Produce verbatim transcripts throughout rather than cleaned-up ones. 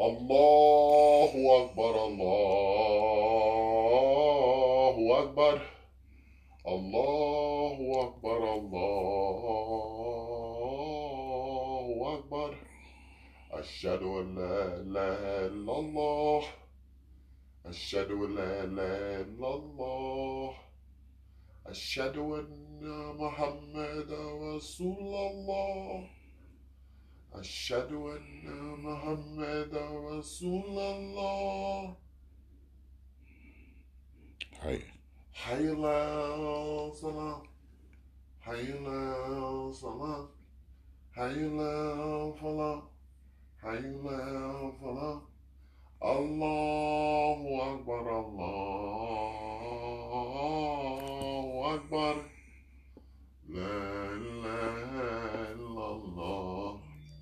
Allahu Akbar, Allahu Akbar, Allahu Akbar, Allahu Akbar. Ashhadu an la ilaha illallah. Ashhadu an la ilaha illallah. Ashhadu anna Muhammadan Rasulullah. Ashhadu anna Muhammadan Rasulullah. Hi. Hayya ala salah. Hayya ala salah. Hayya ala falah. Hayya ala falah. Allahu Akbar, Allahu Akbar. La ilaha illallah.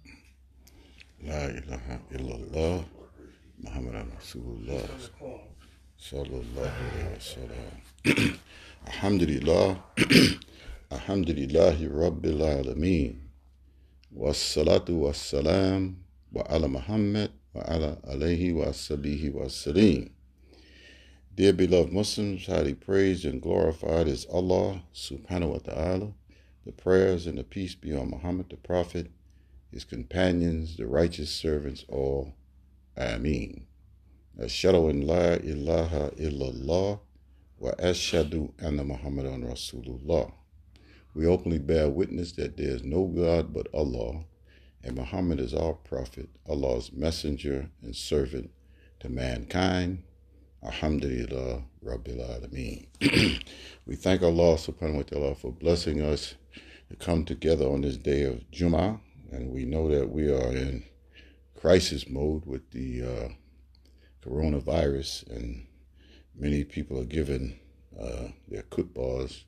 La ilaha illallah. Muhammadan Rasulullah. Sallallahu alayhi wa sallam. Alhamdulillah. Alhamdulillahi Rabbil Alameen. Wassalatu wassalam wa ala Muhammad wa ala alayhi wa sahbihi wa salim. Dear beloved Muslims, highly praised and glorified is Allah subhanahu wa ta'ala. The prayers and the peace be on Muhammad the Prophet, his companions, the righteous servants, all. Ameen. Ashhadu an la ilaha illallah wa ashhadu anna Muhammadan Rasulullah. We openly bear witness that there is no God but Allah, and Muhammad is our prophet, Allah's messenger and servant to mankind. Alhamdulillah Rabbil Alameen. We thank Allah subhanahu wa ta'ala for blessing us to come together on this day of Jum'ah, and we know that we are in crisis mode with the uh, coronavirus, and many people are giving uh, their khutbahs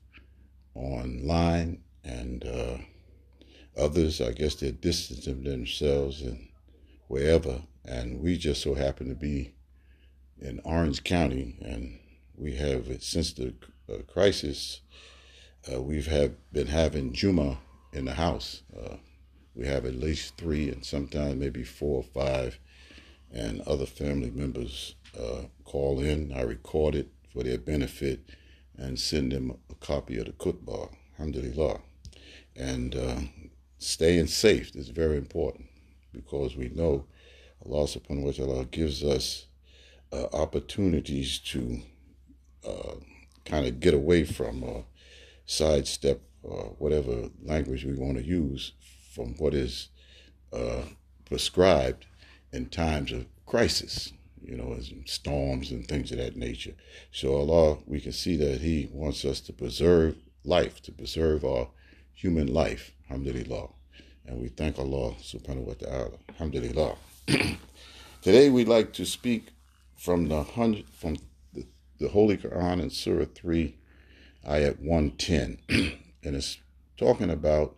online, and uh, others, I guess, they're distancing themselves and wherever. And we just so happen to be in Orange County, and we have, since the uh, crisis, uh, we've have been having Juma in the house. Uh, we have at least three, and sometimes maybe four or five, and other family members uh, call in. I record it for their benefit and send them a copy of the khutbah. Alhamdulillah. And uh, staying safe is very important, because we know Allah subhanahu wa ta'ala gives us uh, opportunities to uh, kind of get away from or sidestep or whatever language we want to use from what is uh, prescribed in times of crisis, you know, as in storms and things of that nature. So Allah, we can see that He wants us to preserve life, to preserve our human life. Alhamdulillah. And we thank Allah subhanahu wa ta'ala. Alhamdulillah. Today we'd like to speak from the hundred from the, the Holy Quran in Surah three, ayat one ten. And it's talking about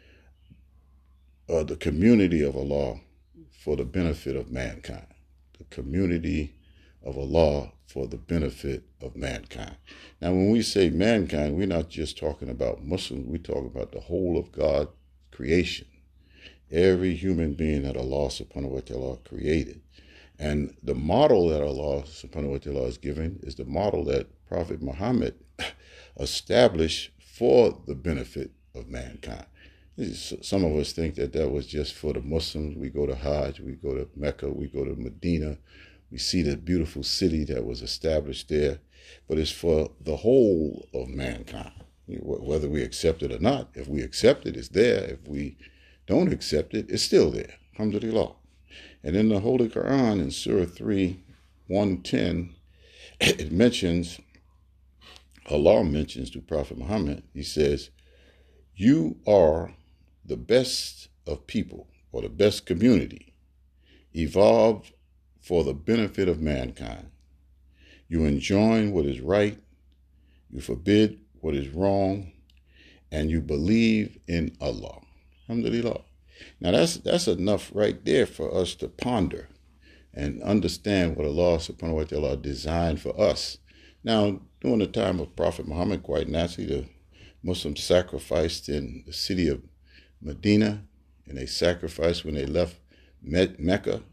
uh, the community of Allah for the benefit of mankind. The community of Allah for the benefit of mankind. Now, when we say mankind, we're not just talking about Muslims. We're talking about the whole of God's creation. Every human being that Allah subhanahu wa ta'ala created. And the model that Allah subhanahu wa ta'ala is giving is the model that Prophet Muhammad established for the benefit of mankind. Some of us think that that was just for the Muslims. We go to Hajj, we go to Mecca, we go to Medina. We see the beautiful city that was established there. But it's for the whole of mankind, whether we accept it or not. If we accept it, it's there. If we don't accept it, it's still there. Alhamdulillah. And in the Holy Quran, in Surah three, one ten, it mentions, Allah mentions to Prophet Muhammad, He says, you are the best of people, or the best community, evolved for the benefit of mankind. You enjoin what is right, you forbid what is wrong, and you believe in Allah. Alhamdulillah. Now that's that's enough right there for us to ponder and understand what Allah subhanahu wa ta'ala designed for us. Now, during the time of Prophet Muhammad, quite naturally, the Muslims sacrificed in the city of Medina, and they sacrificed when they left Me- Mecca,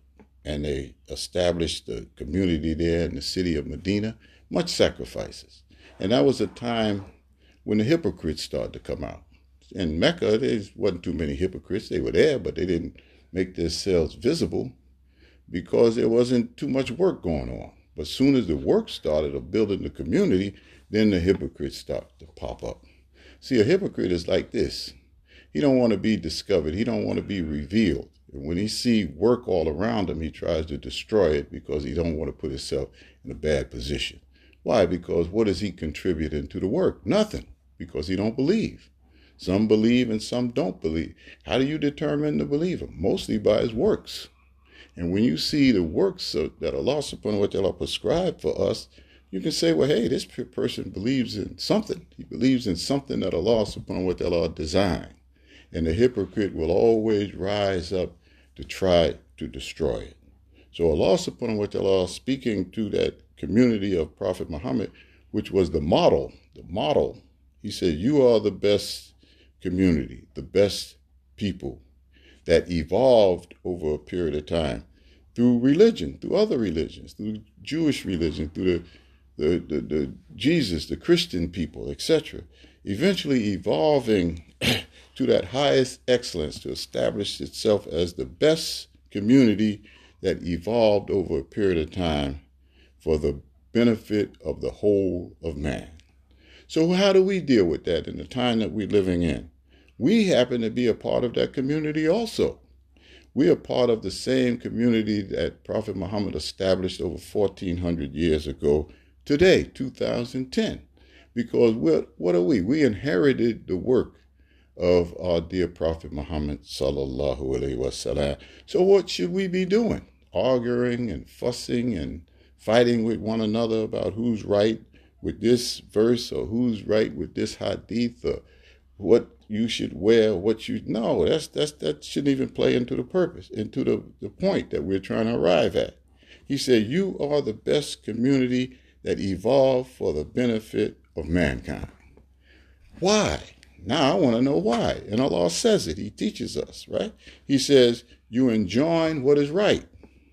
and they established the community there in the city of Medina, much sacrifices. And that was a time when the hypocrites started to come out. In Mecca, there wasn't too many hypocrites. They were there, but they didn't make themselves visible because there wasn't too much work going on. But as soon as the work started of building the community, then the hypocrites start to pop up. See, a hypocrite is like this. He don't want to be discovered. He don't want to be revealed. And when he see work all around him, he tries to destroy it because he don't want to put himself in a bad position. Why? Because what is he contributing to the work? Nothing. Because he don't believe. Some believe and some don't believe. How do you determine the believer? Mostly by his works. And when you see the works that Allah subhanahu wa ta'ala prescribed for us, you can say, well, hey, this person believes in something. He believes in something that Allah subhanahu wa ta'ala designed. And the hypocrite will always rise up to try to destroy it. So Allah subhanahu wa ta'ala, speaking to that community of Prophet Muhammad, which was the model, the model, he said, you are the best community, the best people that evolved over a period of time through religion, through other religions, through Jewish religion, through the, the, the, the Jesus, the Christian people, et cetera, eventually evolving to that highest excellence to establish itself as the best community that evolved over a period of time for the benefit of the whole of man. So how do we deal with that in the time that we're living in? We happen to be a part of that community also. We are part of the same community that Prophet Muhammad established over fourteen hundred years ago today, two thousand ten. Because we're, what are we? We inherited the work of our dear Prophet Muhammad sallallahu alaihi wasallam. So what should we be doing? Arguing and fussing and fighting with one another about who's right with this verse or who's right with this hadith or what you should wear, what you no, that's that's that shouldn't even play into the purpose, into the, the point that we're trying to arrive at. He said, you are the best community that evolved for the benefit of mankind. Why? Now I want to know why. And Allah says it. He teaches us, right? He says, you enjoin what is right,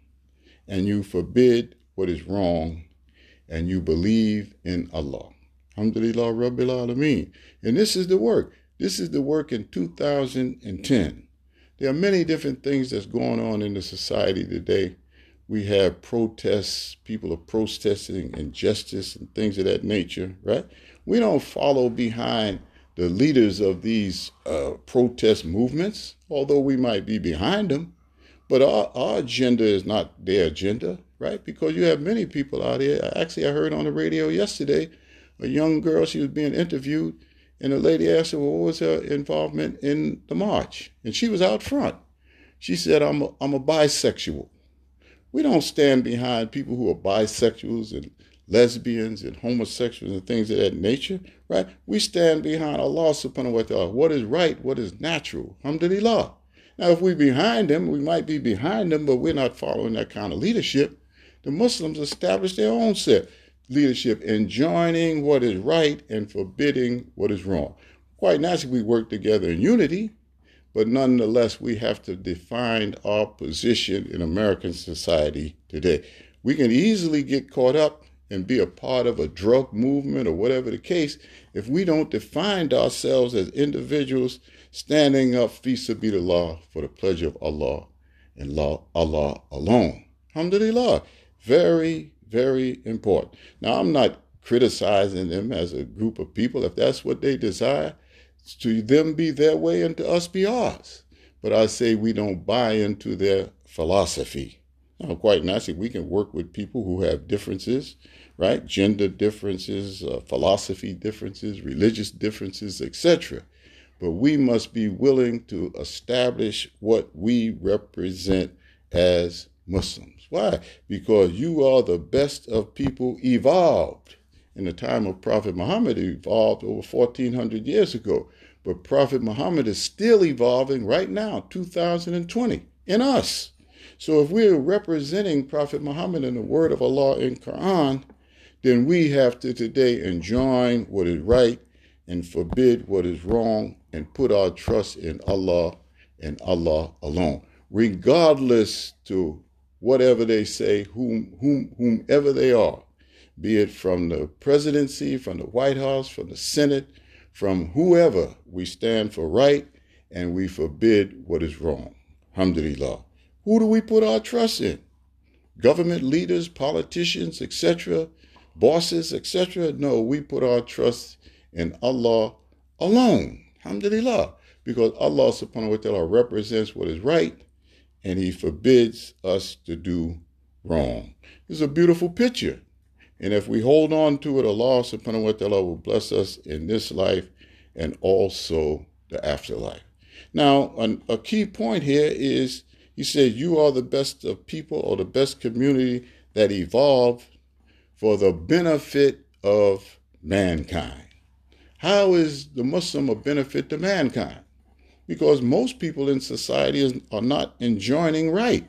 and you forbid what is wrong, and you believe in Allah. Alhamdulillah Rabbil Alameen. And this is the work. This is the work in two thousand ten. There are many different things that's going on in the society today. We have protests, people are protesting injustice and things of that nature, right? We don't follow behind the leaders of these uh, protest movements, although we might be behind them. But our, our agenda is not their agenda, right? Because you have many people out here. Actually, I heard on the radio yesterday, a young girl, she was being interviewed, and the lady asked her, well, what was her involvement in the march? And she was out front. She said, I'm a, I'm a bisexual. We don't stand behind people who are bisexuals and lesbians and homosexuals and things of that nature, right? We stand behind Allah subhanahu wa ta'ala. What is right, what is natural. Alhamdulillah. Now, if we're behind them, we might be behind them, but we're not following that kind of leadership. The Muslims established their own set leadership, enjoining what is right and forbidding what is wrong. Quite naturally, we work together in unity, but nonetheless, we have to define our position in American society today. We can easily get caught up and be a part of a drug movement or whatever the case if we don't define ourselves as individuals standing up fi sabilillah for the pleasure of Allah and Allah alone. Alhamdulillah. Very, very important. Now, I'm not criticizing them as a group of people. If that's what they desire, to them be their way and to us be ours. But I say we don't buy into their philosophy. Now, quite naturally, we can work with people who have differences, right? Gender differences, uh, philosophy differences, religious differences, et cetera. But we must be willing to establish what we represent as Muslims. Why? Because you are the best of people evolved. In the time of Prophet Muhammad, it evolved over fourteen hundred years ago. But Prophet Muhammad is still evolving right now, two thousand twenty, in us. So if we're representing Prophet Muhammad in the word of Allah in Quran, then we have to today enjoin what is right and forbid what is wrong and put our trust in Allah and Allah alone, regardless to whatever they say, whom, whom, whomever they are, be it from the presidency, from the White House, from the Senate, from whoever. We stand for right and we forbid what is wrong. Alhamdulillah. Who do we put our trust in? Government leaders, politicians, et cetera, bosses, et cetera. No, we put our trust in Allah alone. Alhamdulillah. Because Allah subhanahu wa ta'ala represents what is right and he forbids us to do wrong. It's a beautiful picture. And if we hold on to it, Allah subhanahu wa ta'ala will bless us in this life and also the afterlife. Now, an, a key point here is, he said, you are the best of people or the best community that evolved for the benefit of mankind. How is the Muslim a benefit to mankind? Because most people in society are not enjoining right.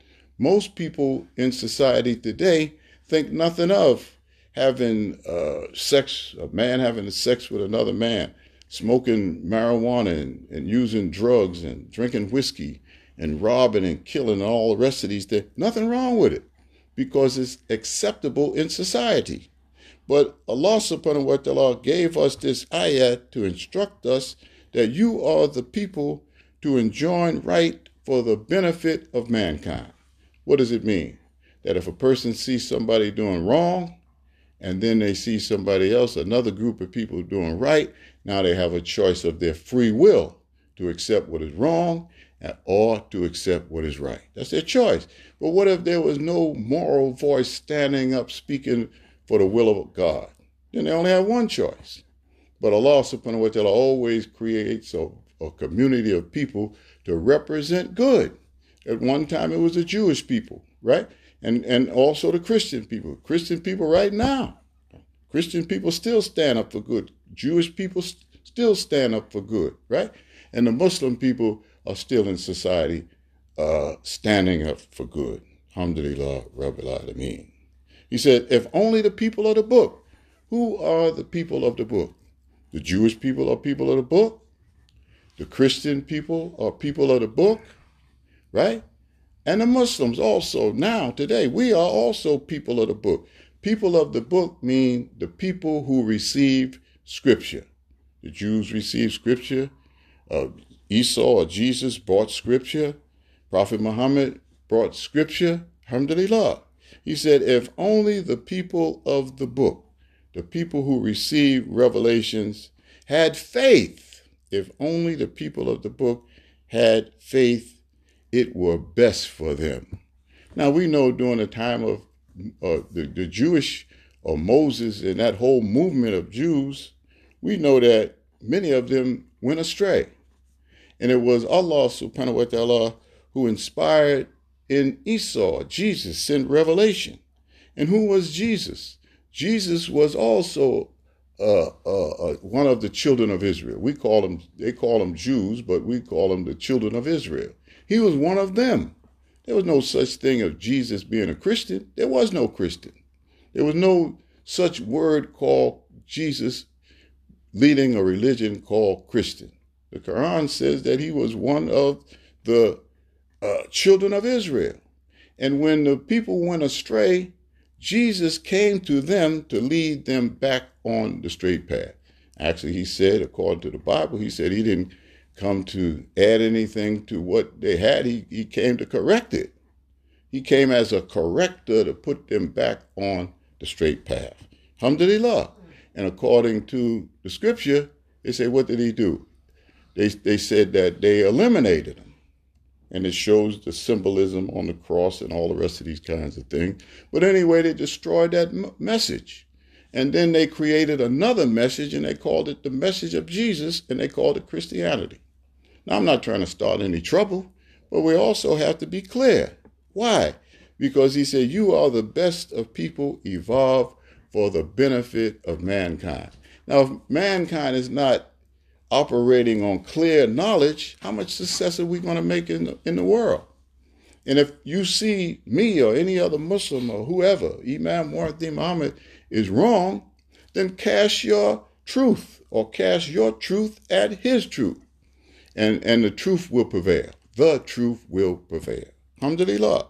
Most people in society today think nothing of having uh, sex, a man having sex with another man, smoking marijuana and, and using drugs and drinking whiskey and robbing and killing and all the rest of these things. Nothing wrong with it because it's acceptable in society. But Allah subhanahu wa ta'ala gave us this ayat to instruct us that you are the people to enjoin right for the benefit of mankind. What does it mean? That if a person sees somebody doing wrong and then they see somebody else, another group of people doing right, now they have a choice of their free will to accept what is wrong or to accept what is right. That's their choice. But what if there was no moral voice standing up speaking for the will of God? Then they only have one choice. But Allah subhanahu wa ta'ala always creates a, a community of people to represent good. At one time it was the Jewish people, right? And, and also the Christian people. Christian people right now. Christian people still stand up for good. Jewish people st- still stand up for good, right? And the Muslim people are still in society uh, standing up for good. Alhamdulillah, Rabbil Alameen. He said, if only the people of the book. Who are the people of the book? The Jewish people are people of the book. The Christian people are people of the book, right? And the Muslims also now, today, we are also people of the book. People of the book mean the people who receive Scripture. The Jews received Scripture. Uh, Esau or Jesus brought Scripture. Prophet Muhammad brought Scripture. Alhamdulillah. He said, if only the people of the book, the people who received revelations, had faith, if only the people of the book had faith, it were best for them. Now, we know during the time of uh, the, the Jewish or Moses and that whole movement of Jews, we know that many of them went astray. And it was Allah subhanahu wa ta'ala who inspired in Esau, Jesus sent revelation. And who was Jesus? Jesus was also uh, uh, uh, one of the children of Israel. We call them, they call them Jews, but we call them the children of Israel. He was one of them. There was no such thing as Jesus being a Christian. There was no Christian. There was no such word called Jesus leading a religion called Christian. The Quran says that he was one of the uh, children of Israel. And when the people went astray, Jesus came to them to lead them back on the straight path. Actually, he said, according to the Bible, he said he didn't come to add anything to what they had. He, he came to correct it. He came as a corrector to put them back on the straight path. Alhamdulillah. And according to the scripture, they say, what did he do? They, they said that they eliminated him. And it shows the symbolism on the cross and all the rest of these kinds of things. But anyway, they destroyed that m- message. And then they created another message, and they called it the message of Jesus, and they called it Christianity. Now, I'm not trying to start any trouble, but we also have to be clear. Why? Because he said, you are the best of people evolved for the benefit of mankind. Now, if mankind is not operating on clear knowledge, how much success are we going to make in the, in the world? And if you see me or any other Muslim or whoever, Imam Muhammad Muhammad, is wrong, then cast your truth or cast your truth at his truth. And, and the truth will prevail. The truth will prevail. Alhamdulillah.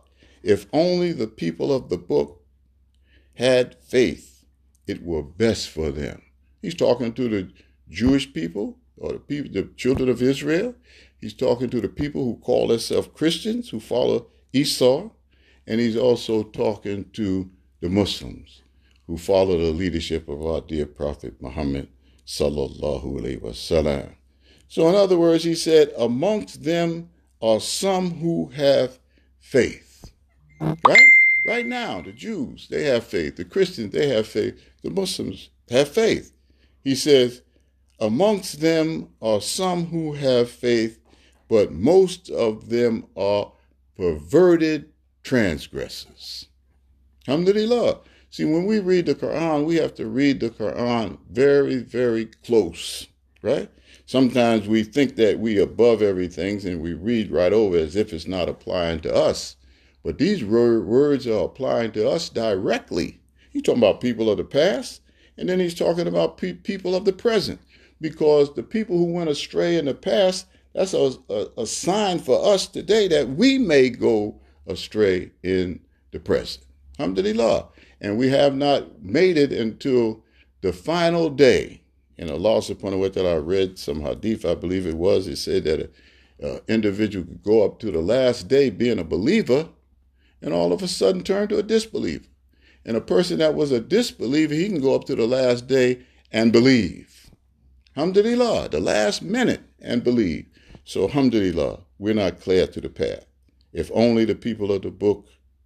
If only the people of the book had faith, it were best for them. He's talking to the Jewish people, or the people, the children of Israel. He's talking to the people who call themselves Christians, who follow Esau. And he's also talking to the Muslims who follow the leadership of our dear Prophet Muhammad sallallahu alaihi wasallam. So in other words, he said, amongst them are some who have faith. Right? Right now, the Jews, they have faith. The Christians, they have faith. The Muslims have faith. He says, amongst them are some who have faith, but most of them are perverted transgressors. Alhamdulillah. See, when we read the Quran, we have to read the Quran very, very close, right? Sometimes we think that we above everything and we read right over as if it's not applying to us. But these words are applying to us directly. He's talking about people of the past, and then he's talking about pe- people of the present. Because the people who went astray in the past, that's a, a, a sign for us today that we may go astray in the present. Alhamdulillah. And we have not made it until the final day. And Allah subhanahu wa ta'ala, I read some hadith, I believe it was, it said that an individual could go up to the last day being a believer and all of a sudden turn to a disbeliever. And a person that was a disbeliever, he can go up to the last day and believe. Alhamdulillah, the last minute and believe. So alhamdulillah, we're not clear to the path. If only the people of the book,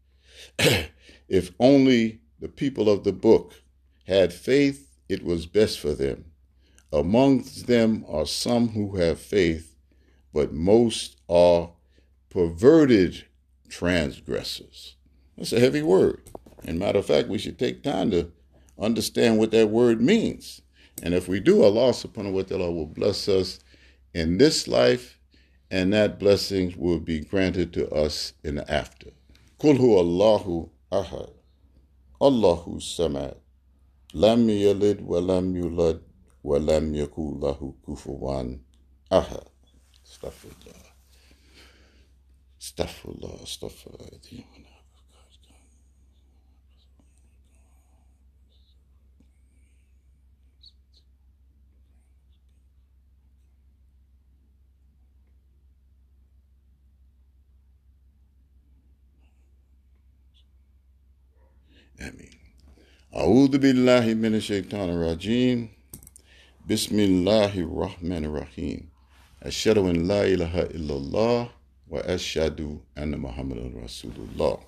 if only the people of the book had faith, it was best for them. Amongst them are some who have faith, but most are perverted transgressors. That's a heavy word. And matter of fact, we should take time to understand what that word means. And if we do, Allah subhanahu wa ta'ala will bless us in this life, and that blessings will be granted to us in the after. Qul huwa Allahu ahad, Allahu samad, lam yalid wa lam yulad wa lam yakul lahu kufuwan ahad. Astaghfirullah. Astaghfirullah. Astaghfirullah. Ameen. A'udhu billahi minash shaitanir rajim. Bismillahir rahmanir rahim. Ashhadu an la ilaha illallah wa ashhadu anna Muhammadan Rasulullah.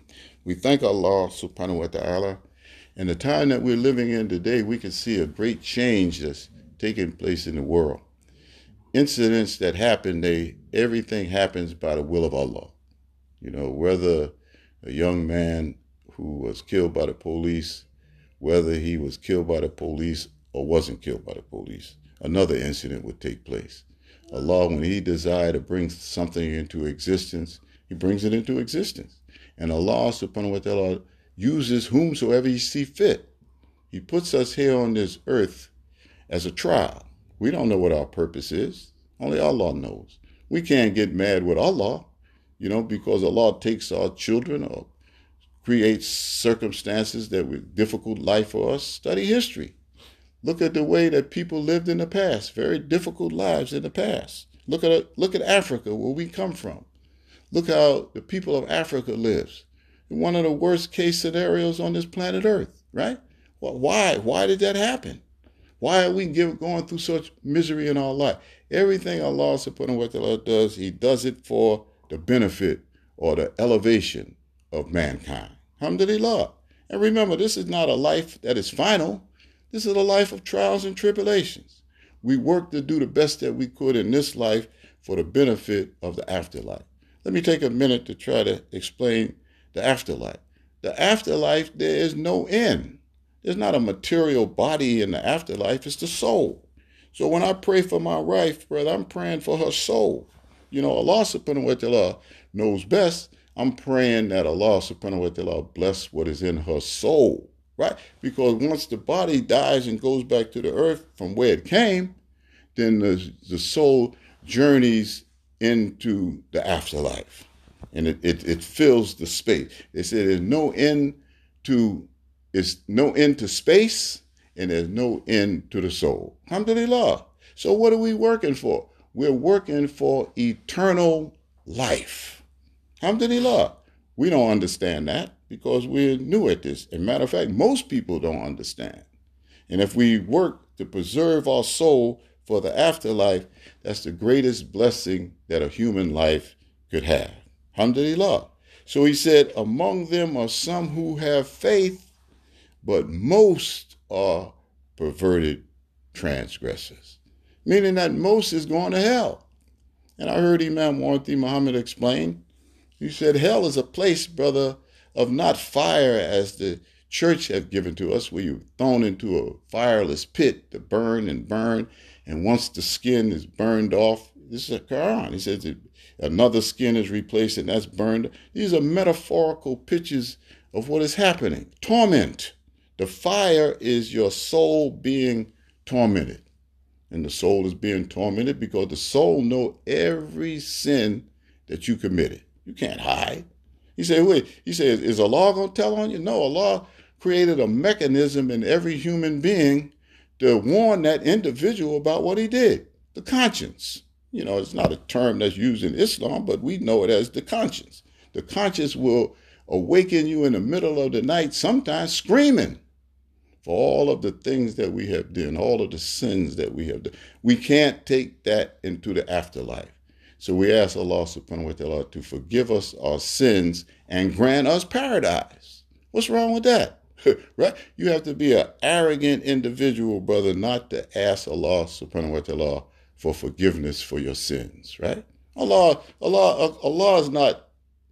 We thank Allah subhanahu wa ta'ala. In the time that we're living in today, we can see a great change that's taking place in the world. Incidents that happen, they everything happens by the will of Allah. You know, whether a young man who was killed by the police, whether he was killed by the police or wasn't killed by the police, another incident would take place. Allah, when he desired to bring something into existence, he brings it into existence. And Allah subhanahu wa ta'ala uses whomsoever he see fit. He puts us here on this earth as a trial. We don't know what our purpose is. Only Allah knows. We can't get mad with Allah, you know, because Allah takes our children or creates circumstances that were difficult life for us. Study history. Look at the way that people lived in the past. Very difficult lives in the past. Look at look at Africa, where we come from. Look how the people of Africa lives. One of the worst case scenarios on this planet Earth, right? Well, why? Why did that happen? Why are we give, going through such misery in our life? Everything Allah subhanahu wa ta'ala does, he does it for the benefit or the elevation of mankind. Alhamdulillah. And remember, this is not a life that is final. This is a life of trials and tribulations. We work to do the best that we could in this life for the benefit of the afterlife. Let me take a minute to try to explain the afterlife. The afterlife, there is no end. There's not a material body in the afterlife. It's the soul. So when I pray for my wife, brother, I'm praying for her soul. You know, Allah subhanahu wa ta'ala knows best. I'm praying that Allah subhanahu wa ta'ala bless what is in her soul, right? Because once the body dies and goes back to the earth from where it came, then the, the soul journeys into the afterlife. and it, it, it fills the space. They said there's no end to it's no end to space, and there's no end to the soul. Alhamdulillah. So what are we working for? We're working for eternal life. Alhamdulillah. We don't understand that because we're new at this. As a matter of fact, most people don't understand. And if we work to preserve our soul for the afterlife, that's the greatest blessing that a human life could have. Alhamdulillah. So he said, among them are some who have faith, but most are perverted transgressors. Meaning that most is going to hell. And I heard Imam Muhammad Muhammad explain. He said, hell is a place, brother, of not fire as the church have given to us, where you're thrown into a fireless pit to burn and burn. And once the skin is burned off, this is a Quran. He says another skin is replaced and that's burned. These are metaphorical pictures of what is happening. Torment. The fire is your soul being tormented. And the soul is being tormented because the soul knows every sin that you committed. You can't hide. He said, wait, he said, is Allah going to tell on you? No, Allah created a mechanism in every human being to warn that individual about what he did. The conscience. You know, it's not a term that's used in Islam, but we know it as the conscience. The conscience will awaken you in the middle of the night, sometimes screaming for all of the things that we have done, all of the sins that we have done. We can't take that into the afterlife. So we ask Allah subhanahu wa ta'ala to forgive us our sins and grant us paradise. What's wrong with that? Right? You have to be an arrogant individual, brother, not to ask Allah subhanahu wa ta'ala for forgiveness for your sins, right? Allah, Allah, Allah is not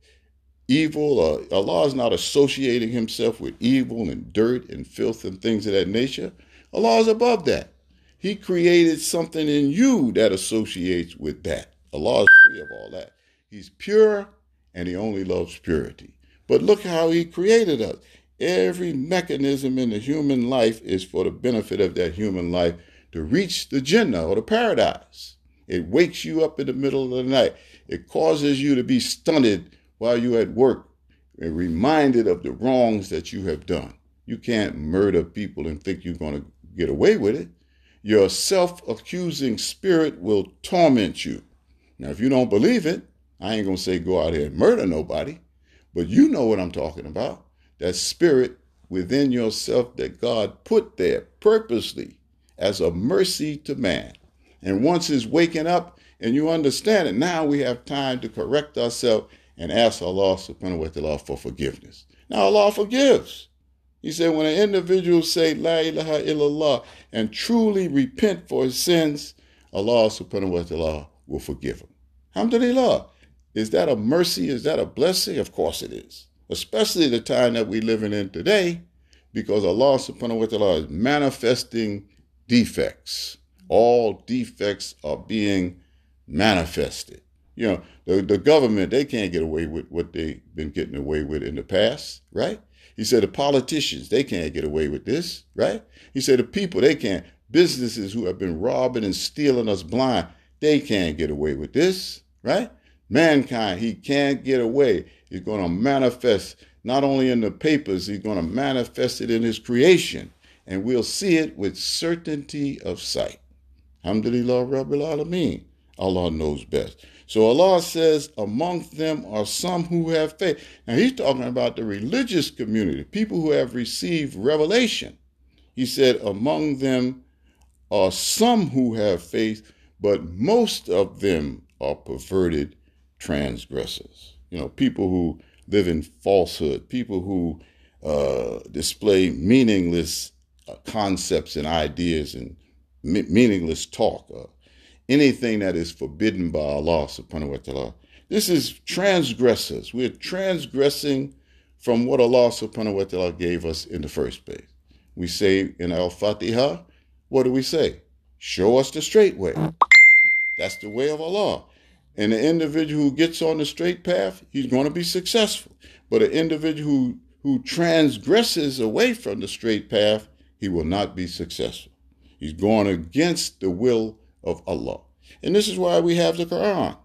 evil, or Allah is not associating himself with evil and dirt and filth and things of that nature. Allah is above that. He created something in you that associates with that. Allah is free of all that. He's pure and he only loves purity. But look how he created us. Every mechanism in the human life is for the benefit of that human life to reach the Jannah or the paradise. It wakes you up in the middle of the night. It causes you to be stunted while you're at work and reminded of the wrongs that you have done. You can't murder people and think you're going to get away with it. Your self-accusing spirit will torment you. Now, if you don't believe it, I ain't going to say go out here and murder nobody, but you know what I'm talking about. That spirit within yourself that God put there purposely as a mercy to man. And once it's waking up and you understand it, now we have time to correct ourselves and ask Allah subhanahu wa ta'ala for forgiveness. Now Allah forgives. He said when an individual say La ilaha illallah and truly repent for his sins, Allah subhanahu wa ta'ala will forgive him. Alhamdulillah. Is that a mercy? Is that a blessing? Of course it is. Especially the time that we're living in today, because Allah subhanahu wa ta'ala is manifesting defects. All defects are being manifested. You know, the, the government, they can't get away with what they've been getting away with in the past, right? He said the politicians, they can't get away with this, right? He said the people, they can't. Businesses who have been robbing and stealing us blind, they can't get away with this, right? Mankind, he can't get away. He's going to manifest not only in the papers, he's going to manifest it in his creation. And we'll see it with certainty of sight. Alhamdulillah Rabbil Alameen. Allah knows best. So Allah says, among them are some who have faith. Now he's talking about the religious community, people who have received revelation. He said, among them are some who have faith, but most of them are perverted transgressors. You know, people who live in falsehood, people who uh, display meaningless uh, concepts and ideas and me- meaningless talk, uh, anything that is forbidden by Allah subhanahu wa ta'ala. This is transgressors. We're transgressing from what Allah subhanahu wa ta'ala gave us in the first place. We say in Al-Fatiha, what do we say? Show us the straight way. That's the way of Allah. And the individual who gets on the straight path, he's going to be successful. But an individual who, who transgresses away from the straight path, he will not be successful. He's going against the will of Allah. And this is why we have the Quran.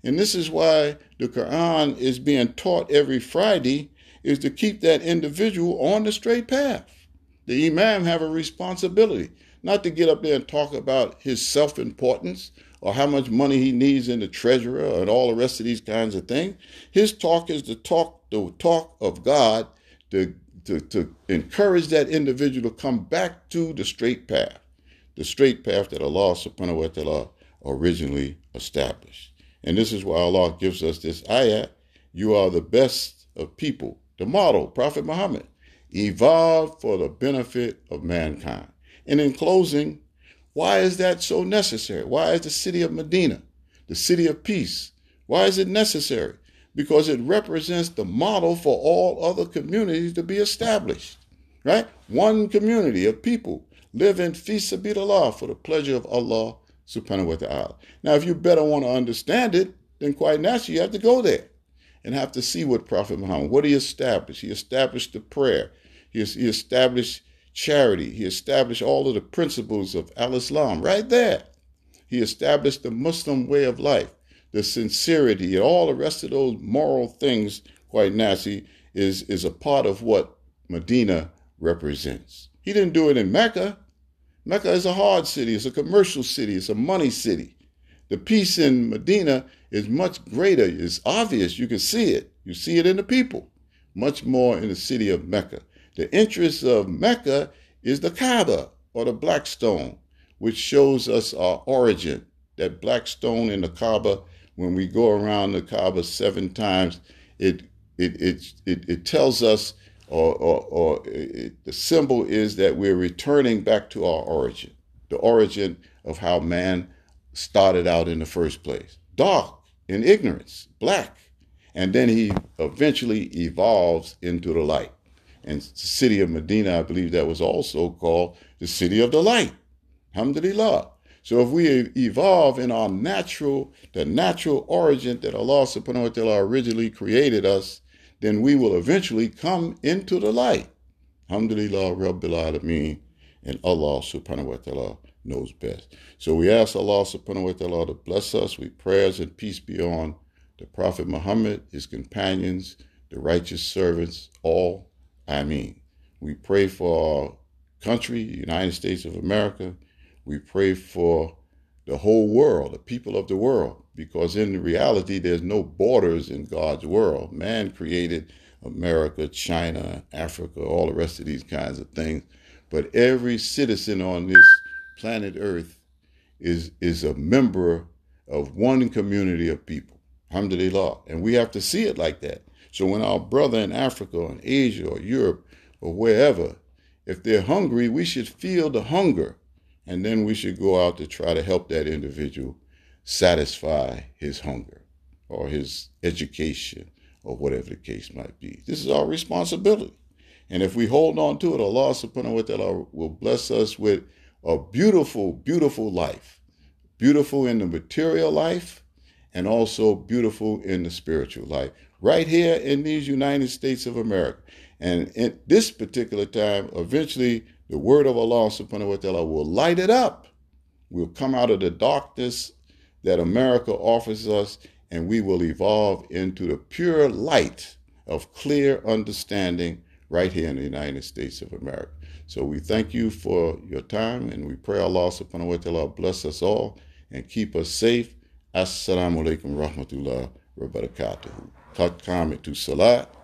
And this is why the Quran is being taught every Friday, is to keep that individual on the straight path. The imam have a responsibility, not to get up there and talk about his self-importance or how much money he needs in the treasurer and all the rest of these kinds of things. His talk is to talk the talk of God, to, to, to encourage that individual to come back to the straight path, the straight path that Allah subhanahu wa ta'ala originally established. And this is why Allah gives us this ayah, you are the best of people. The model, Prophet Muhammad, evolved for the benefit of mankind. And in closing, why is that so necessary? Why is the city of Medina, the city of peace, why is it necessary? Because it represents the model for all other communities to be established, right? One community of people living fi sabilillah for the pleasure of Allah subhanahu wa ta'ala. Now, if you better want to understand it, then quite naturally you have to go there and have to see what Prophet Muhammad, what he established. He established the prayer. He, he established charity. He established all of the principles of al-Islam right there. He established the Muslim way of life, the sincerity, and all the rest of those moral things, quite naturally, is, is a part of what Medina represents. He didn't do it in Mecca. Mecca is a hard city. It's a commercial city. It's a money city. The peace in Medina is much greater. It's obvious. You can see it. You see it in the people. Much more in the city of Mecca. The interest of Mecca is the Kaaba, or the black stone, which shows us our origin. That black stone in the Kaaba, when we go around the Kaaba seven times, it it it it, it tells us, or, or, or it, the symbol is that we're returning back to our origin, the origin of how man started out in the first place. Dark, in ignorance, black. And then he eventually evolves into the light. And the city of Medina, I believe that was also called the city of the light. Alhamdulillah. So if we evolve in our natural, the natural origin that Allah subhanahu wa ta'ala originally created us, then we will eventually come into the light. Alhamdulillah Rabbil Alameen. And Allah subhanahu wa ta'ala knows best. So we ask Allah subhanahu wa ta'ala to bless us with prayers and peace be on the Prophet Muhammad, his companions, the righteous servants, all. Ameen. We pray for our country, the United States of America. We pray for the whole world, the people of the world, because in reality, there's no borders in God's world. Man created America, China, Africa, all the rest of these kinds of things. But every citizen on this planet Earth is, is a member of one community of people. Alhamdulillah. And we have to see it like that. So when our brother in Africa or in Asia or Europe or wherever, if they're hungry, we should feel the hunger. And then we should go out to try to help that individual satisfy his hunger or his education or whatever the case might be. This is our responsibility. And if we hold on to it, Allah subhanahu wa ta'ala will bless us with a beautiful, beautiful life. Beautiful in the material life and also beautiful in the spiritual life. Right here in these United States of America. And at this particular time, eventually the word of Allah subhanahu wa ta'ala will light it up. We'll come out of the darkness that America offers us, and we will evolve into the pure light of clear understanding right here in the United States of America. So we thank you for your time, and we pray Allah subhanahu wa ta'ala bless us all and keep us safe. Assalamu alaikum rahmatullah wa barakatuhu. Qad qamatu salat.